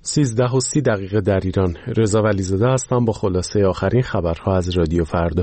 13:30 در ایران. رضا ولیزاده هستم با خلاصه آخرین خبرها از رادیو فردا.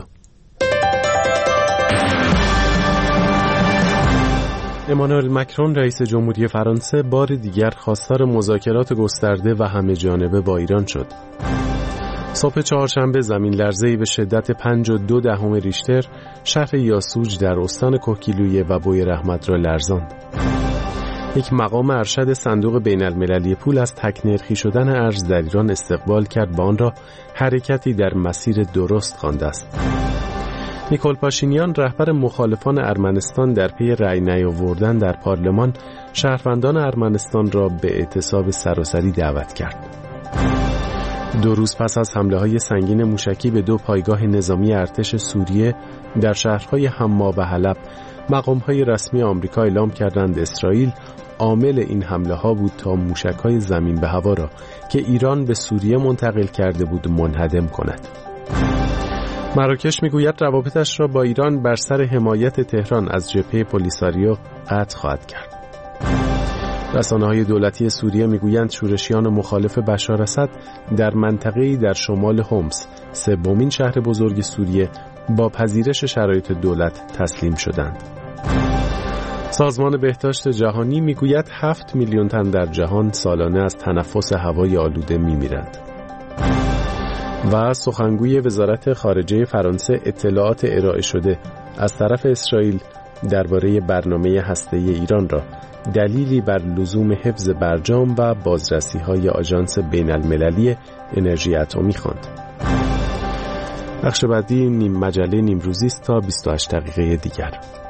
امانوئل مکرون رئیس جمهوری فرانسه بار دیگر خواستار مذاکرات گسترده و همه جانبه با ایران شد. صبح چهارشنبه زمین لرزه‌ای به شدت 5.2 ریشتر شهر یاسوج در استان کوکیلویه و بوی رحمت را لرزاند. یک مقام ارشد صندوق بین المللی پول از تک‌نرخی شدن ارز در ایران استقبال کرد و آن را حرکتی در مسیر درست خوانده است. نیکول پاشینیان رهبر مخالفان ارمنستان در پی رأی نیاوردن در پارلمان شهروندان ارمنستان را به اعتصاب سراسری دعوت کرد. 2 روز پس از حمله‌های سنگین موشکی به 2 پایگاه نظامی ارتش سوریه در شهرهای حما و حلب، مقام‌های رسمی آمریکا اعلام کردند اسرائیل عامل این حمله‌ها بود تا موشک‌های زمین به هوا را که ایران به سوریه منتقل کرده بود منهدم کند. مراکش میگوید روابطش را با ایران بر سر حمایت تهران از جبهه پولیساریو قطع خواهد کرد. رسانه‌های دولتی سوریه میگویند شورشیان مخالف بشار اسد در منطقه‌ای در شمال حمص، 3مین شهر بزرگ سوریه، با پذیرش شرایط دولت تسلیم شدند. سازمان بهداشت جهانی میگوید 7 میلیون تن در جهان سالانه از تنفس هوای آلوده میمیرند. و سخنگوی وزارت خارجه فرانسه اطلاعات ارائه شده از طرف اسرائیل درباره برنامه هسته‌ای ایران را دلیلی بر لزوم حفظ برجام و بازرسی‌های آژانس بین المللی انرژی اتمی خواند. بخش بعدی مجله نیمروزی است تا 28 دقیقه دیگر.